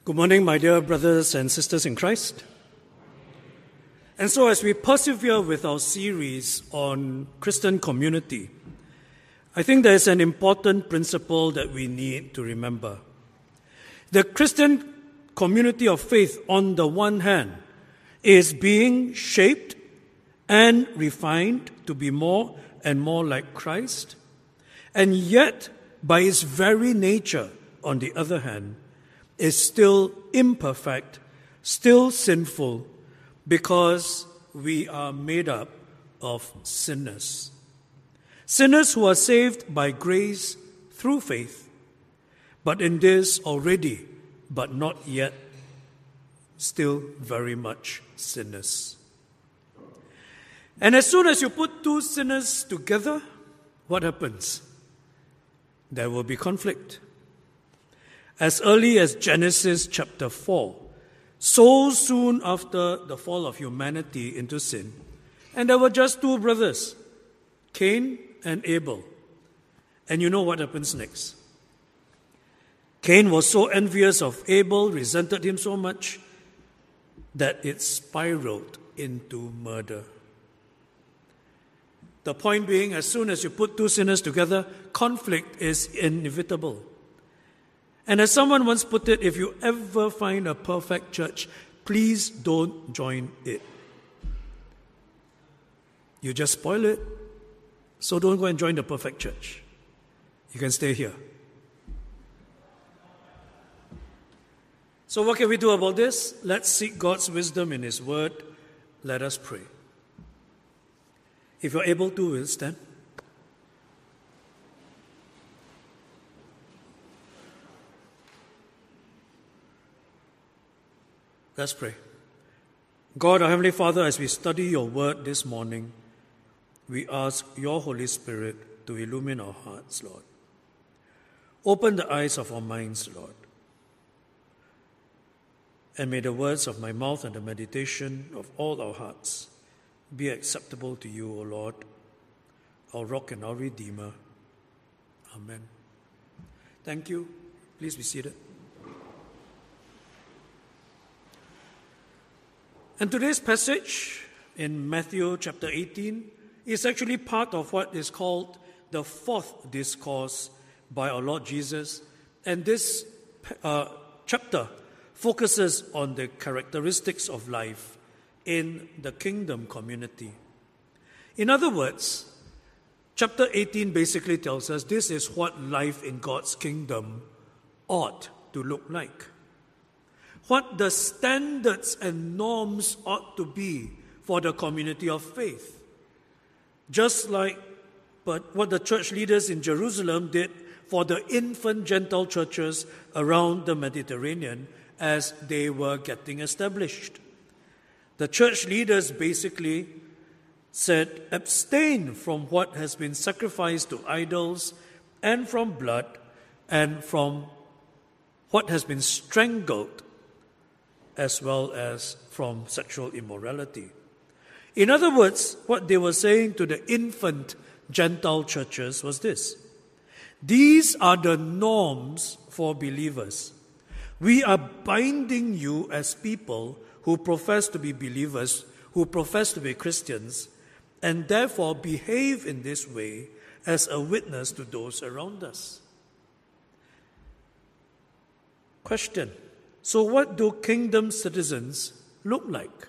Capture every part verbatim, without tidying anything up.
Good morning, my dear brothers and sisters in Christ. And so as we persevere with our series on Christian community, I think there is an important principle that we need to remember. The Christian community of faith, on the one hand, is being shaped and refined to be more and more like Christ, and yet, by its very nature, on the other hand, is still imperfect, still sinful, because we are made up of sinners. Sinners who are saved by grace through faith, but in this already, but not yet, still very much sinners. And as soon as you put two sinners together, what happens? There will be conflict. As early as Genesis chapter four, so soon after the fall of humanity into sin, and there were just two brothers, Cain and Abel. And you know what happens next? Cain was so envious of Abel, resented him so much, that it spiraled into murder. The point being, as soon as you put two sinners together, conflict is inevitable. And as someone once put it, if you ever find a perfect church, please don't join it. You just spoil it, so don't go and join the perfect church. You can stay here. So what can we do about this? Let's seek God's wisdom in His Word. Let us pray. If you're able to, we'll stand. Let's pray. God, our Heavenly Father, as we study your word this morning, we ask your Holy Spirit to illumine our hearts, Lord. Open the eyes of our minds, Lord. And may the words of my mouth and the meditation of all our hearts be acceptable to you, O Lord, our rock and our Redeemer. Amen. Thank you. Please be seated. And today's passage in Matthew chapter eighteen is actually part of what is called the fourth discourse by our Lord Jesus. And this uh, chapter focuses on the characteristics of life in the kingdom community. In other words, chapter eighteen basically tells us this is what life in God's kingdom ought to look like. What the standards and norms ought to be for the community of faith. Just like but what the church leaders in Jerusalem did for the infant Gentile churches around the Mediterranean as they were getting established. The church leaders basically said, abstain from what has been sacrificed to idols and from blood and from what has been strangled, as well as from sexual immorality. In other words, what they were saying to the infant Gentile churches was this: these are the norms for believers. We are binding you as people who profess to be believers, who profess to be Christians, and therefore behave in this way as a witness to those around us. Question: so what do kingdom citizens look like?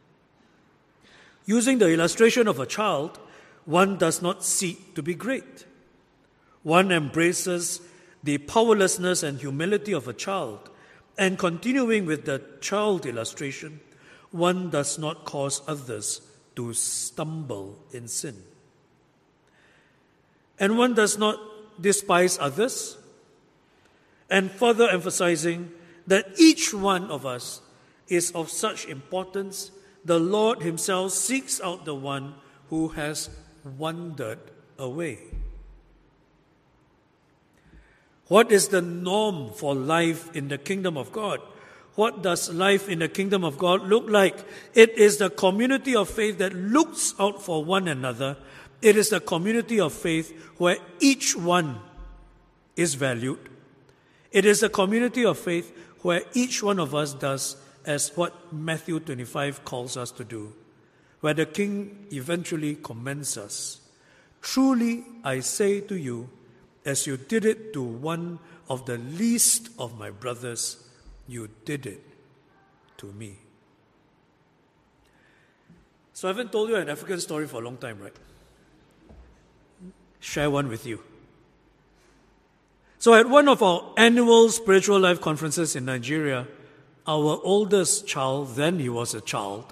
Using the illustration of a child, one does not seek to be great. One embraces the powerlessness and humility of a child, and continuing with the child illustration, one does not cause others to stumble in sin. And one does not despise others, and further emphasizing that each one of us is of such importance, the Lord Himself seeks out the one who has wandered away. What is the norm for life in the kingdom of God? What does life in the kingdom of God look like? It is the community of faith that looks out for one another. It is the community of faith where each one is valued. It is a community of faith where each one of us does as what Matthew twenty-five calls us to do, where the King eventually commends us. Truly, I say to you, as you did it to one of the least of my brothers, you did it to me. So I haven't told you an African story for a long time, right? Share one with you. So at one of our annual spiritual life conferences in Nigeria, our oldest child, then he was a child,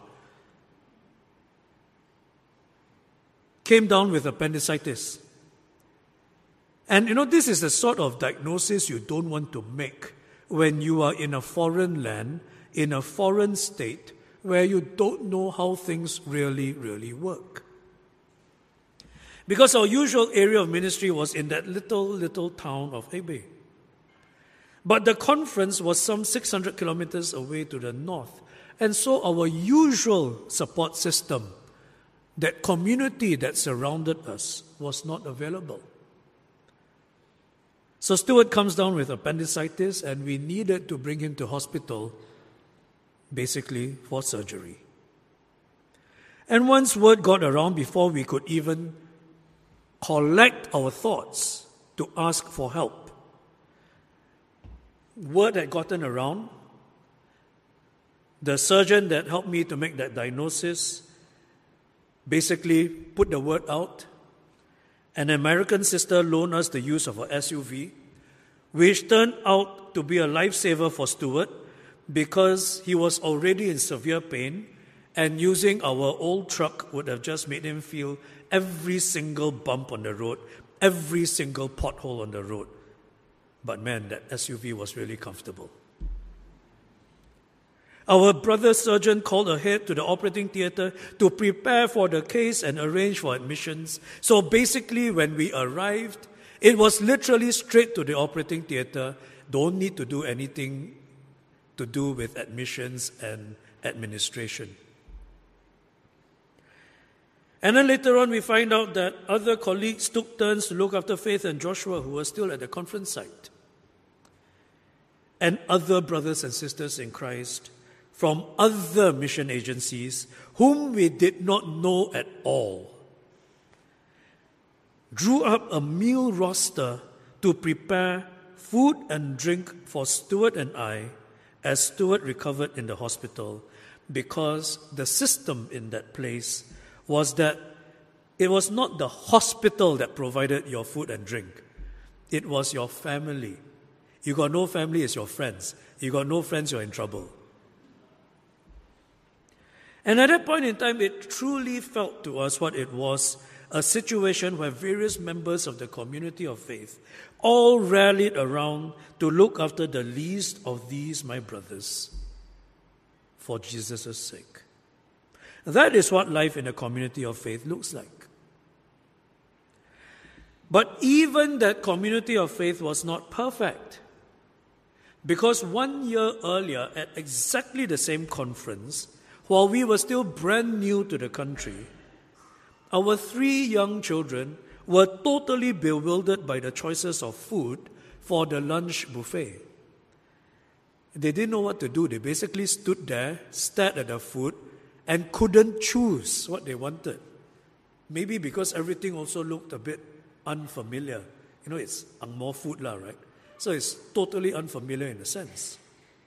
came down with appendicitis. And you know, this is the sort of diagnosis you don't want to make when you are in a foreign land, in a foreign state, where you don't know how things really, really work. Because our usual area of ministry was in that little, little town of Hebei. But the conference was some six hundred kilometers away to the north. And so our usual support system, that community that surrounded us, was not available. So Stuart comes down with appendicitis, and we needed to bring him to hospital, basically for surgery. And once word got around, before we could even collect our thoughts to ask for help, word had gotten around. The surgeon that helped me to make that diagnosis basically put the word out. An American sister loaned us the use of a S U V, which turned out to be a lifesaver for Stuart because he was already in severe pain, and using our old truck would have just made him feel every single bump on the road, every single pothole on the road. But man, that S U V was really comfortable. Our brother surgeon called ahead to the operating theatre to prepare for the case and arrange for admissions. So basically, when we arrived, it was literally straight to the operating theatre. Don't need to do anything to do with admissions and administration. And then later on, we find out that other colleagues took turns to look after Faith and Joshua, who were still at the conference site. And other brothers and sisters in Christ from other mission agencies whom we did not know at all drew up a meal roster to prepare food and drink for Stuart and I as Stuart recovered in the hospital, because the system in that place was that it was not the hospital that provided your food and drink. It was your family. You got no family, it's your friends. You got no friends, you're in trouble. And at that point in time, it truly felt to us what it was, a situation where various members of the community of faith all rallied around to look after the least of these, my brothers, for Jesus' sake. That is what life in a community of faith looks like. But even that community of faith was not perfect. Because one year earlier, at exactly the same conference, while we were still brand new to the country, our three young children were totally bewildered by the choices of food for the lunch buffet. They didn't know what to do. They basically stood there, stared at the food, and couldn't choose what they wanted. Maybe because everything also looked a bit unfamiliar. You know, it's Ang Mo food lah, right? So it's totally unfamiliar in a sense.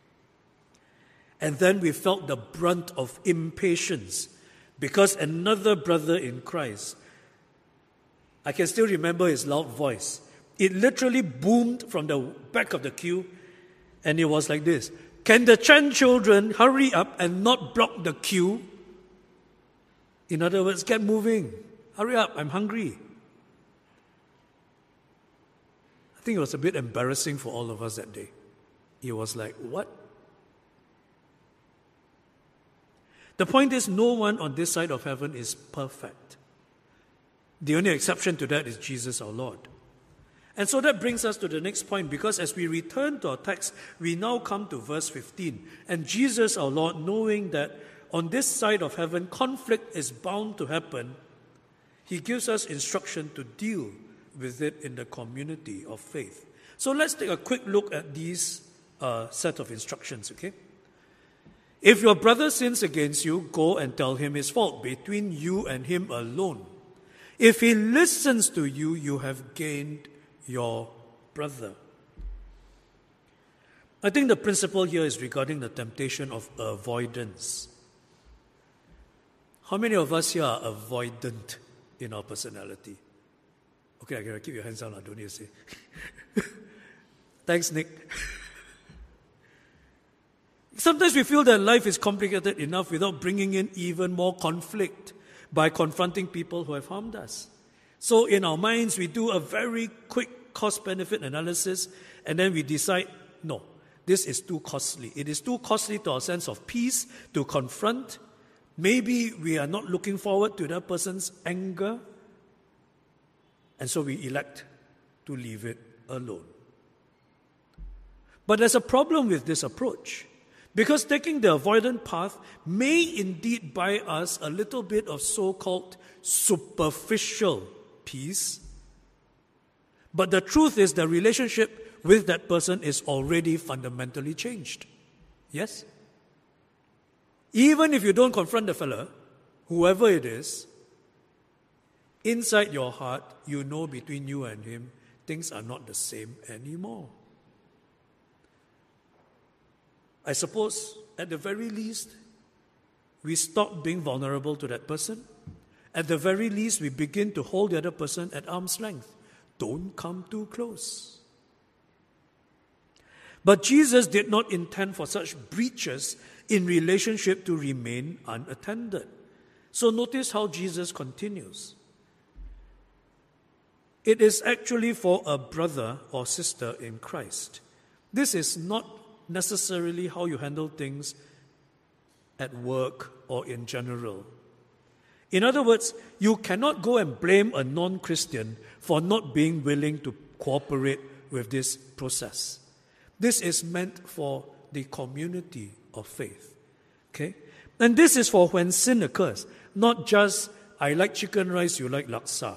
And then we felt the brunt of impatience because another brother in Christ, I can still remember his loud voice. It literally boomed from the back of the queue, and it was like this: "Can the Chan children hurry up and not block the queue?" In other words, get moving. Hurry up, I'm hungry. I think it was a bit embarrassing for all of us that day. It was like, what? The point is, no one on this side of heaven is perfect. The only exception to that is Jesus our Lord. And so that brings us to the next point, because as we return to our text, we now come to verse fifteen. And Jesus our Lord, knowing that on this side of heaven conflict is bound to happen, he gives us instruction to deal with it in the community of faith. So let's take a quick look at these uh, set of instructions, okay? If your brother sins against you, go and tell him his fault between you and him alone. If he listens to you, you have gained your brother. I think the principle here is regarding the temptation of avoidance. How many of us here are avoidant in our personality? Okay, I gotta keep your hands down, I don't need to say. Thanks, Nick. Sometimes we feel that life is complicated enough without bringing in even more conflict by confronting people who have harmed us. So in our minds, we do a very quick cost-benefit analysis, and then we decide, no, this is too costly. It is too costly to our sense of peace to confront. Maybe we are not looking forward to that person's anger, and so we elect to leave it alone. But there's a problem with this approach, because taking the avoidant path may indeed buy us a little bit of so-called superficial peace, but the truth is the relationship with that person is already fundamentally changed. Yes? Even if you don't confront the fella, whoever it is, inside your heart, you know between you and him, things are not the same anymore. I suppose, at the very least, we stop being vulnerable to that person. At the very least, we begin to hold the other person at arm's length. Don't come too close. But Jesus did not intend for such breaches in relationship to remain unattended. So notice how Jesus continues. It is actually for a brother or sister in Christ. This is not necessarily how you handle things at work or in general. In other words, you cannot go and blame a non-Christian for not being willing to cooperate with this process. This is meant for the community of faith. Okay? And this is for when sin occurs, not just, I like chicken rice, you like laksa.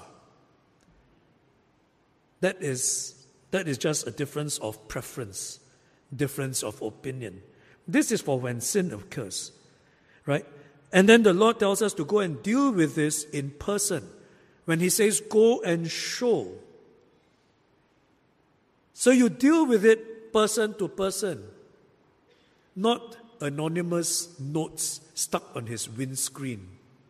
That is, that is just a difference of preference, difference of opinion. This is for when sin occurs, right? And then the Lord tells us to go and deal with this in person. When He says, go and show. So you deal with it person to person, not anonymous notes stuck on his windscreen.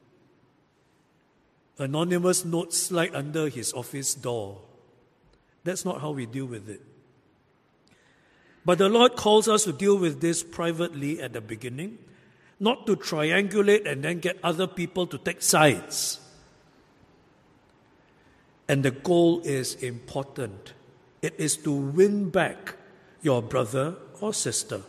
Anonymous notes slide under his office door. That's not how we deal with it. But the Lord calls us to deal with this privately at the beginning, not to triangulate and then get other people to take sides. And the goal is important. It is to win back your brother or sister.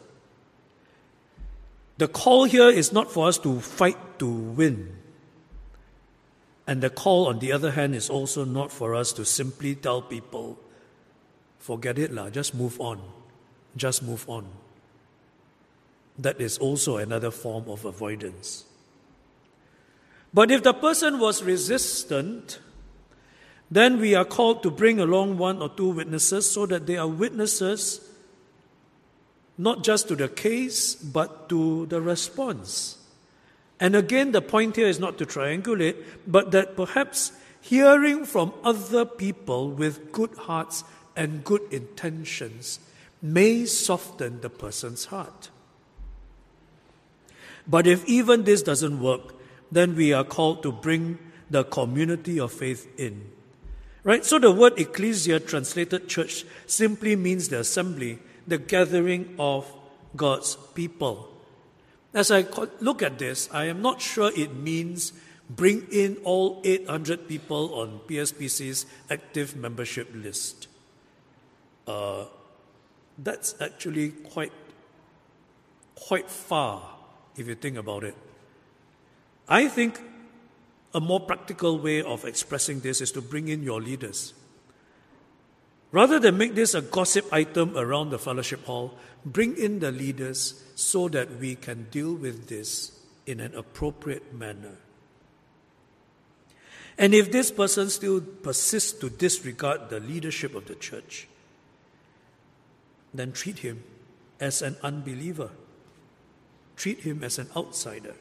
The call here is not for us to fight to win. And the call, on the other hand, is also not for us to simply tell people, forget it lah, just move on. Just move on. That is also another form of avoidance. But if the person was resistant, then we are called to bring along one or two witnesses so that they are witnesses not just to the case, but to the response. And again, the point here is not to triangulate, but that perhaps hearing from other people with good hearts and good intentions may soften the person's heart. But if even this doesn't work, then we are called to bring the community of faith in. Right? So the word ecclesia, translated church, simply means the assembly, the gathering of God's people. As I look at this, I am not sure it means bring in all eight hundred people on P S P C's active membership list. Uh, that's actually quite, quite far, if you think about it. I think a more practical way of expressing this is to bring in your leaders. Rather than make this a gossip item around the fellowship hall, bring in the leaders so that we can deal with this in an appropriate manner. And if this person still persists to disregard the leadership of the church, then treat him as an unbeliever. Treat him as an outsider.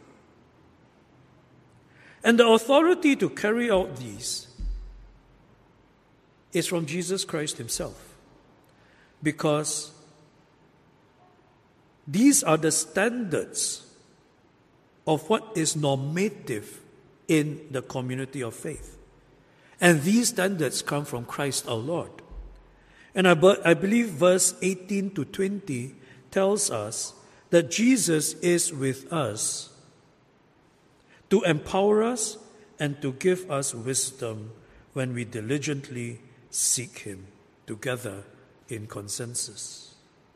And the authority to carry out these is from Jesus Christ himself, because these are the standards of what is normative in the community of faith. And these standards come from Christ our Lord. And I, be- I believe verse eighteen to twenty tells us that Jesus is with us to empower us and to give us wisdom when we diligently seek him together in consensus.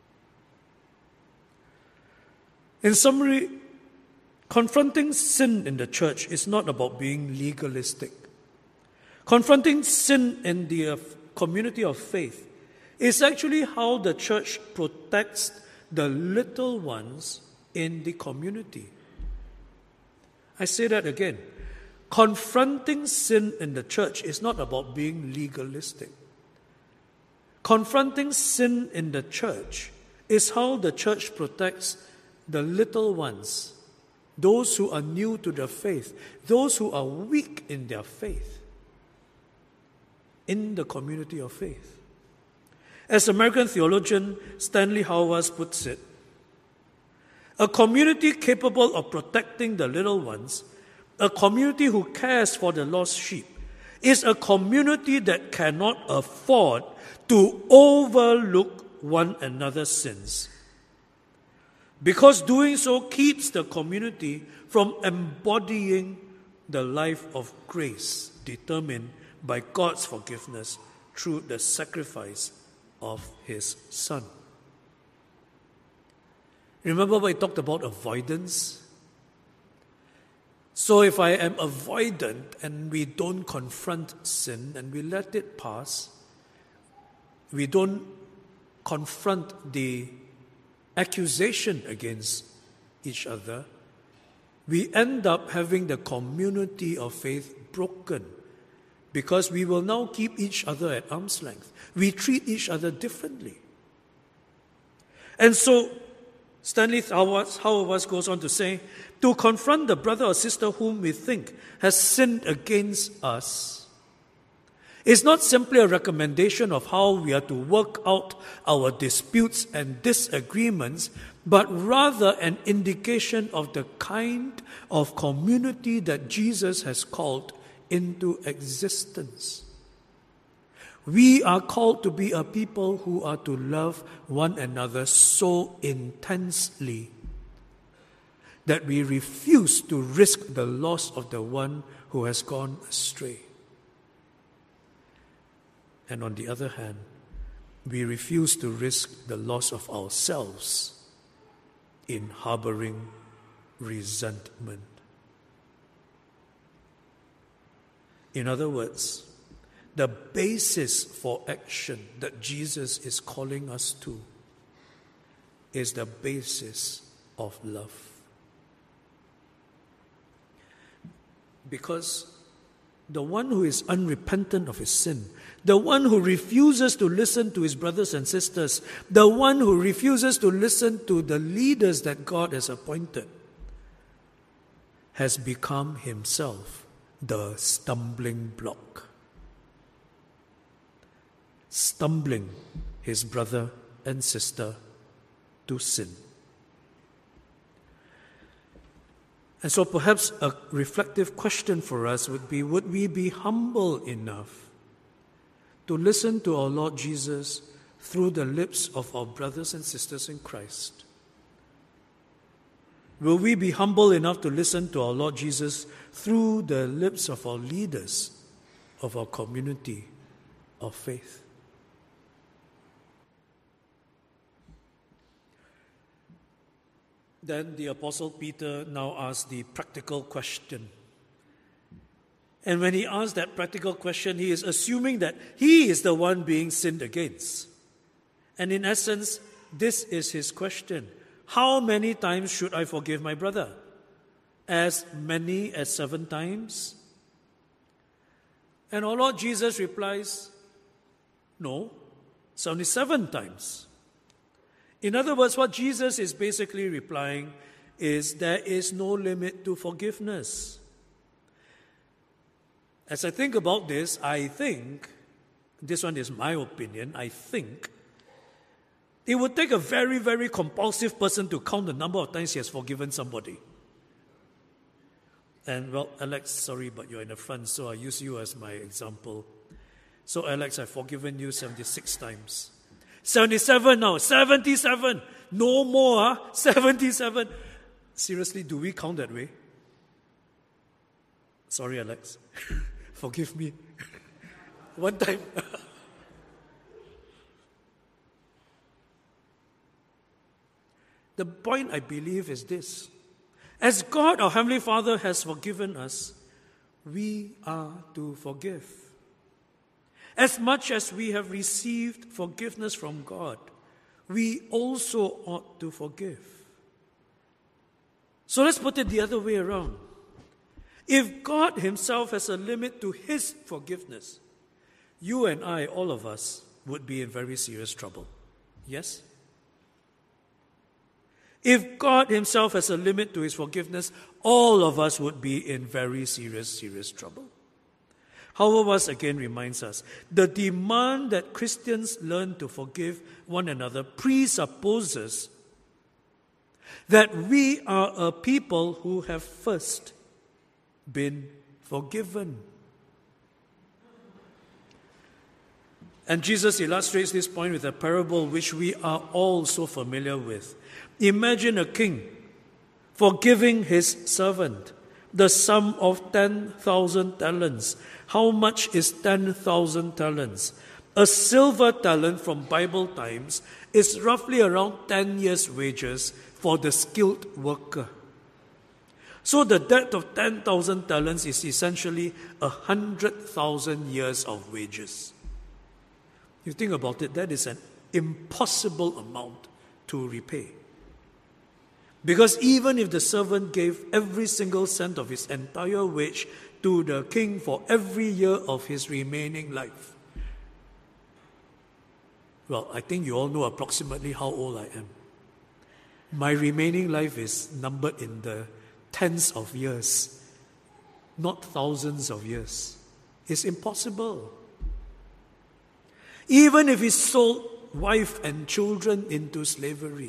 In summary, confronting sin in the church is not about being legalistic. Confronting sin in the uh, community of faith is actually how the church protects the little ones in the community. I say that again. Confronting sin in the church is not about being legalistic. Confronting sin in the church is how the church protects the little ones, those who are new to the faith, those who are weak in their faith, in the community of faith. As American theologian Stanley Hauerwas puts it, a community capable of protecting the little ones, a community who cares for the lost sheep, is a community that cannot afford to overlook one another's sins, because doing so keeps the community from embodying the life of grace determined by God's forgiveness through the sacrifice of his Son. Remember when I talked about avoidance? So if I am avoidant and we don't confront sin and we let it pass, we don't confront the accusation against each other, we end up having the community of faith broken, because we will now keep each other at arm's length. We treat each other differently. And so, Stanley Hauerwas goes on to say, to confront the brother or sister whom we think has sinned against us is not simply a recommendation of how we are to work out our disputes and disagreements, but rather an indication of the kind of community that Jesus has called into existence. We are called to be a people who are to love one another so intensely that we refuse to risk the loss of the one who has gone astray. And on the other hand, we refuse to risk the loss of ourselves in harboring resentment. In other words, the basis for action that Jesus is calling us to is the basis of love. Because the one who is unrepentant of his sin, the one who refuses to listen to his brothers and sisters, the one who refuses to listen to the leaders that God has appointed, has become himself the stumbling block. Stumbling his brother and sister to sin. And so perhaps a reflective question for us would be, would we be humble enough to listen to our Lord Jesus through the lips of our brothers and sisters in Christ? Will we be humble enough to listen to our Lord Jesus through the lips of our leaders of our community of faith? Then the Apostle Peter now asks the practical question. And when he asks that practical question, he is assuming that he is the one being sinned against. And in essence, this is his question. How many times should I forgive my brother? As many as seven times? And our Lord Jesus replies, no, seventy-seven times. In other words, what Jesus is basically replying is there is no limit to forgiveness. As I think about this, I think, this one is my opinion, I think, it would take a very, very compulsive person to count the number of times he has forgiven somebody. And, well, Alex, sorry, but you're in the front, so I use you as my example. So, Alex, I've forgiven you seventy-six times. seventy-seven now, seventy-seven. No more, huh? seventy-seven. Seriously, do we count that way? Sorry, Alex. Forgive me. One time. The point, I believe, is this. As God, our Heavenly Father, has forgiven us, we are to forgive. As much as we have received forgiveness from God, we also ought to forgive. So let's put it the other way around. If God Himself has a limit to His forgiveness, you and I, all of us, would be in very serious trouble. Yes? If God Himself has a limit to His forgiveness, all of us would be in very serious, serious trouble. However, once again reminds us, the demand that Christians learn to forgive one another presupposes that we are a people who have first been forgiven. And Jesus illustrates this point with a parable which we are all so familiar with. Imagine a king forgiving his servant the sum of ten thousand talents. How much is ten thousand talents? A silver talent from Bible times is roughly around ten years' wages for the skilled worker. So the debt of ten thousand talents is essentially one hundred thousand years of wages. You think about it, that is an impossible amount to repay. Because even if the servant gave every single cent of his entire wage to the king for every year of his remaining life, well, I think you all know approximately how old I am. My remaining life is numbered in the tens of years, not thousands of years. It's impossible. Even if he sold wife and children into slavery,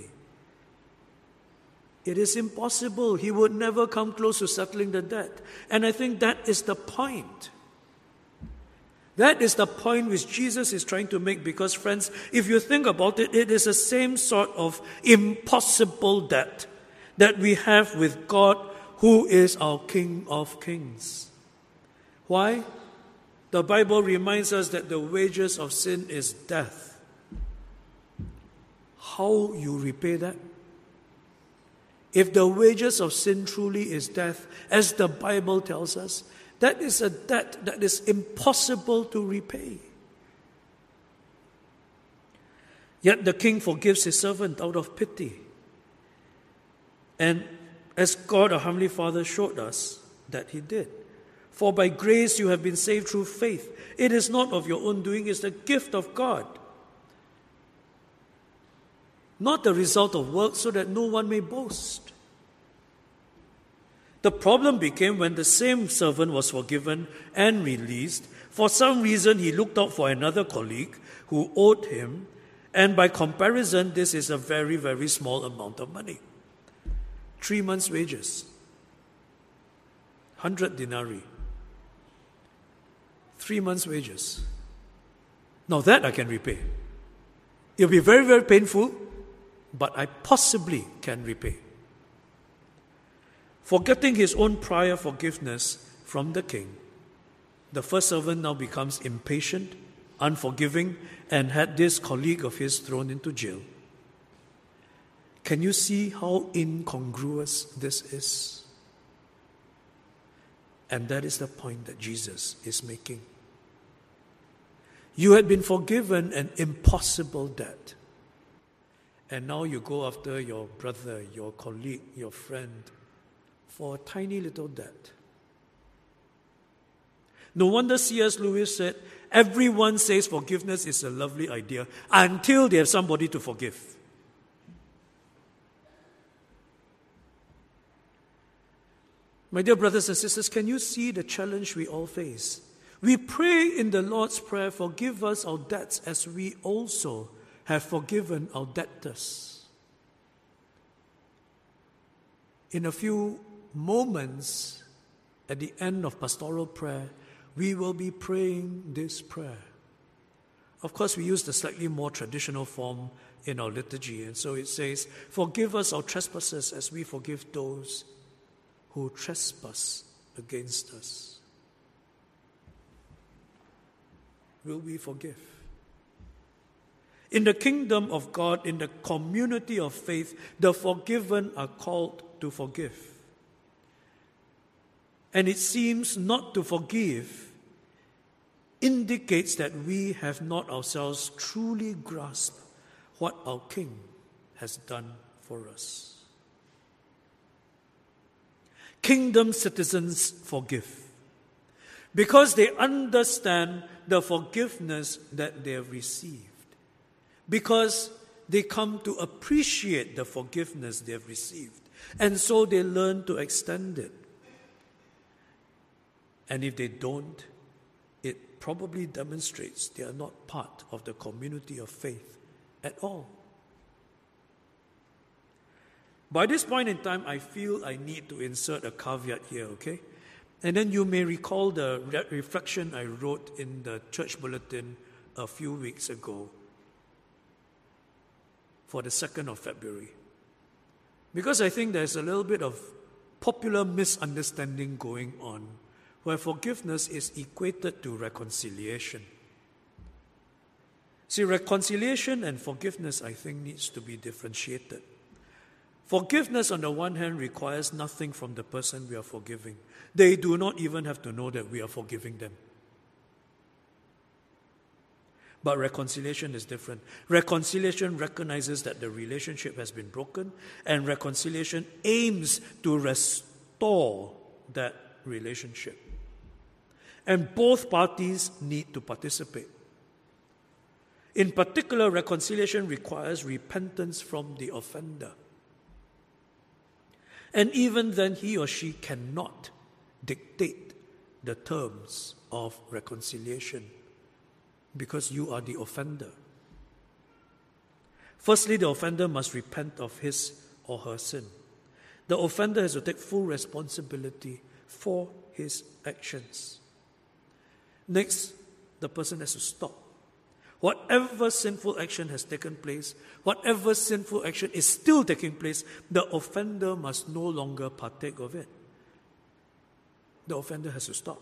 it is impossible. He would never come close to settling the debt. And I think that is the point. That is the point which Jesus is trying to make, because, friends, if you think about it, it is the same sort of impossible debt that we have with God, who is our King of Kings. Why? The Bible reminds us that the wages of sin is death. How you repay that? If the wages of sin truly is death, as the Bible tells us, that is a debt that is impossible to repay. Yet the king forgives his servant out of pity. And as God, our Heavenly Father, showed us that He did. For by grace you have been saved through faith. It is not of your own doing, it is the gift of God. Not the result of work, so that no one may boast. The problem became when the same servant was forgiven and released. For some reason, he looked out for another colleague who owed him, and by comparison, this is a very, very small amount of money. Three months' wages. Hundred denarii. Three months' wages. Now that I can repay. It'll be very, very painful, but I possibly can repay. Forgetting his own prior forgiveness from the king, the first servant now becomes impatient, unforgiving, and had this colleague of his thrown into jail. Can you see how incongruous this is? And that is the point that Jesus is making. You had been forgiven an impossible debt. And now you go after your brother, your colleague, your friend, for a tiny little debt. No wonder C S Lewis said, everyone says forgiveness is a lovely idea until they have somebody to forgive. My dear brothers and sisters, can you see the challenge we all face? We pray in the Lord's Prayer, forgive us our debts as we also have forgiven our debtors. In a few moments at the end of pastoral prayer, we will be praying this prayer. Of course, we use the slightly more traditional form in our liturgy, and so it says, forgive us our trespasses as we forgive those who trespass against us. Will we forgive? In the kingdom of God, in the community of faith, the forgiven are called to forgive. And it seems not to forgive indicates that we have not ourselves truly grasped what our King has done for us. Kingdom citizens forgive because they understand the forgiveness that they have received, because they come to appreciate the forgiveness they have received, and so they learn to extend it. And if they don't, it probably demonstrates they are not part of the community of faith at all. By this point in time, I feel I need to insert a caveat here, okay? And then you may recall the re- reflection I wrote in the church bulletin a few weeks ago for the second of February. Because I think there's a little bit of popular misunderstanding going on where forgiveness is equated to reconciliation. See, reconciliation and forgiveness, I think, needs to be differentiated. Forgiveness, on the one hand, requires nothing from the person we are forgiving. They do not even have to know that we are forgiving them. But reconciliation is different. Reconciliation recognizes that the relationship has been broken, and reconciliation aims to restore that relationship. And both parties need to participate. In particular, reconciliation requires repentance from the offender. And even then, he or she cannot dictate the terms of reconciliation because you are the offender. Firstly, the offender must repent of his or her sin. The offender has to take full responsibility for his actions. Next, the person has to stop. Whatever sinful action has taken place, whatever sinful action is still taking place, the offender must no longer partake of it. The offender has to stop.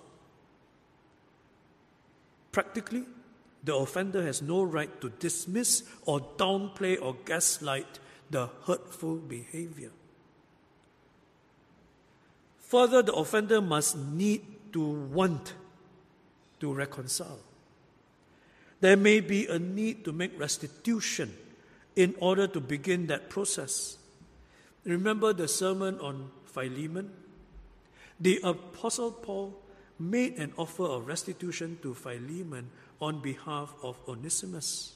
Practically, the offender has no right to dismiss or downplay or gaslight the hurtful behavior. Further, the offender must need to want to reconcile. There may be a need to make restitution in order to begin that process. Remember the sermon on Philemon? The Apostle Paul made an offer of restitution to Philemon on behalf of Onesimus.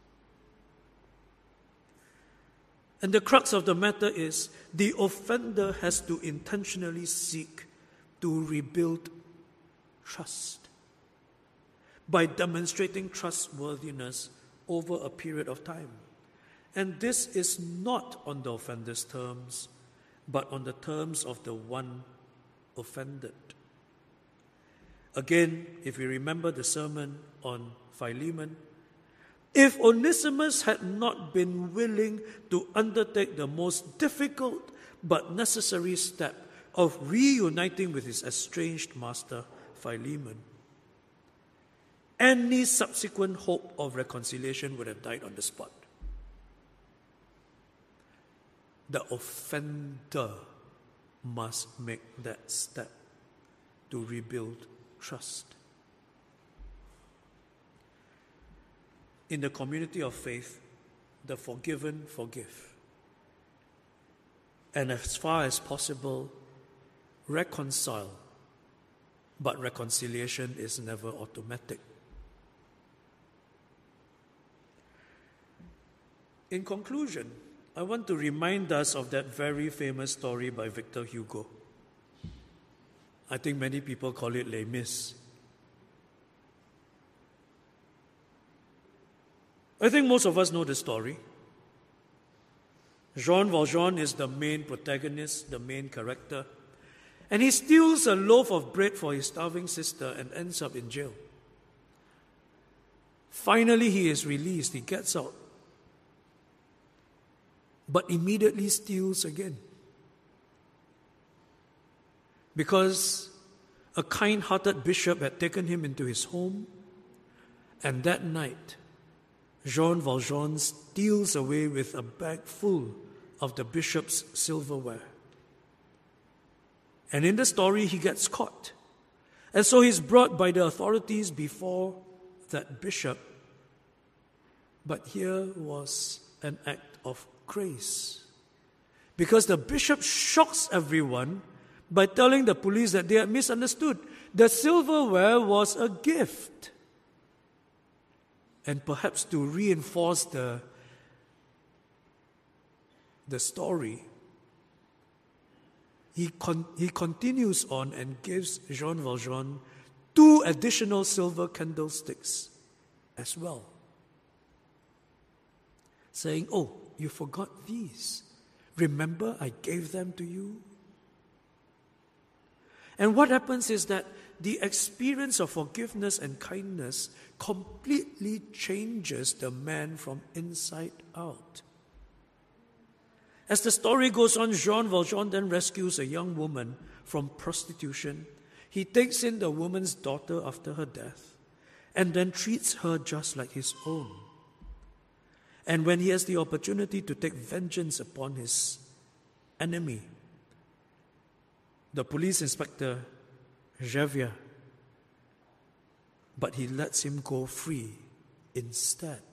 And the crux of the matter is the offender has to intentionally seek to rebuild trust by demonstrating trustworthiness over a period of time. And this is not on the offender's terms, but on the terms of the one offended. Again, if we remember the sermon on Philemon, if Onesimus had not been willing to undertake the most difficult but necessary step of reuniting with his estranged master, Philemon, any subsequent hope of reconciliation would have died on the spot. The offender must make that step to rebuild trust. In the community of faith, the forgiven forgive. And as far as possible, reconcile. But reconciliation is never automatic. In conclusion, I want to remind us of that very famous story by Victor Hugo. I think many people call it Les Mis. I think most of us know the story. Jean Valjean is the main protagonist, the main character, and he steals a loaf of bread for his starving sister and ends up in jail. Finally, he is released, he gets out, but immediately steals again. Because a kind-hearted bishop had taken him into his home, and that night, Jean Valjean steals away with a bag full of the bishop's silverware. And in the story, he gets caught. And so he's brought by the authorities before that bishop. But here was an act of grace. Because the bishop shocks everyone by telling the police that they had misunderstood. The silverware was a gift. And perhaps to reinforce the, the story, he, con- he continues on and gives Jean Valjean two additional silver candlesticks as well, saying, "Oh, you forgot these. Remember, I gave them to you." And what happens is that the experience of forgiveness and kindness completely changes the man from inside out. As the story goes on, Jean Valjean then rescues a young woman from prostitution. He takes in the woman's daughter after her death and then treats her just like his own. And when he has the opportunity to take vengeance upon his enemy, the police inspector, Javier, but he lets him go free instead.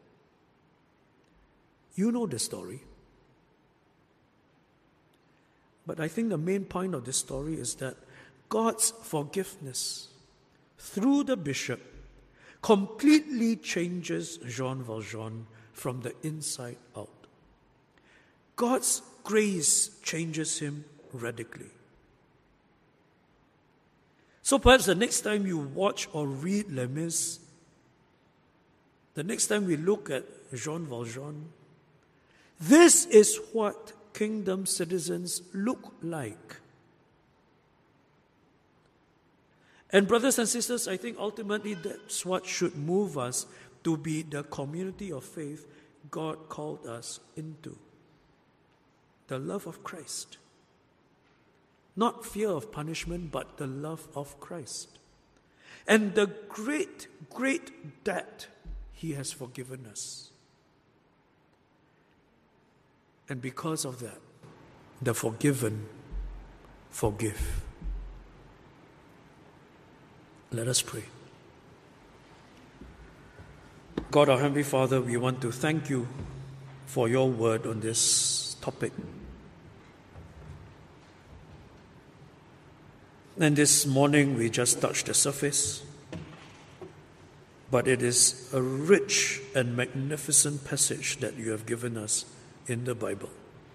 You know the story. But I think the main point of this story is that God's forgiveness through the bishop completely changes Jean Valjean from the inside out. God's grace changes him radically. So perhaps the next time you watch or read Les Mis, the next time we look at Jean Valjean, this is what kingdom citizens look like. And brothers and sisters, I think ultimately that's what should move us to be the community of faith God called us into. The love of Christ. Not fear of punishment, but the love of Christ. And the great, great debt He has forgiven us. And because of that, the forgiven forgive. Let us pray. God, our Heavenly Father, we want to thank you for your word on this topic. And this morning we just touched the surface, but it is a rich and magnificent passage that you have given us in the Bible.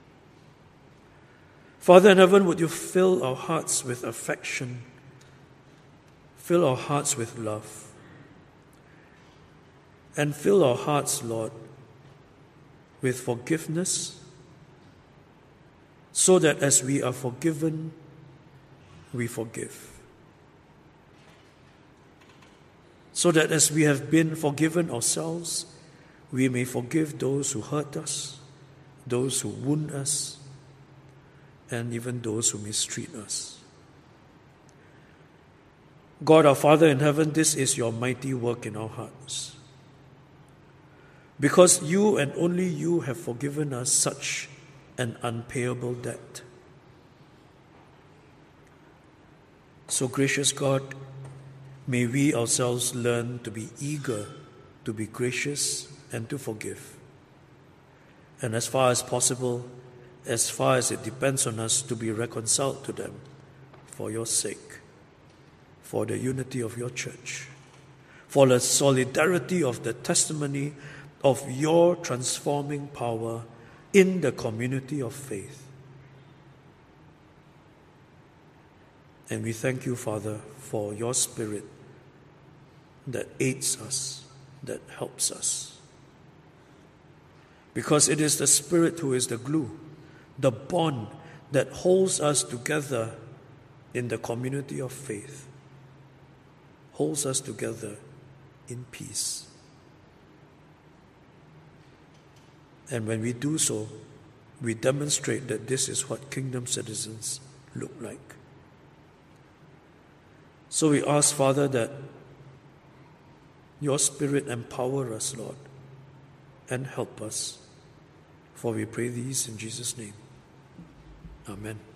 Father in heaven, would you fill our hearts with affection, fill our hearts with love, and fill our hearts, Lord, with forgiveness, so that as we are forgiven, we forgive. So that as we have been forgiven ourselves, we may forgive those who hurt us, those who wound us, and even those who mistreat us. God, our Father in heaven, this is your mighty work in our hearts. Because you and only you have forgiven us such an unpayable debt. So, gracious God, may we ourselves learn to be eager to be gracious and to forgive. And as far as possible, as far as it depends on us, to be reconciled to them for your sake, for the unity of your church, for the solidarity of the testimony of your transforming power in the community of faith. And we thank you, Father, for your Spirit that aids us, that helps us. Because it is the Spirit who is the glue, the bond that holds us together in the community of faith, holds us together in peace. And when we do so, we demonstrate that this is what kingdom citizens look like. So we ask, Father, that your Spirit empower us, Lord, and help us. For we pray these in Jesus' name. Amen.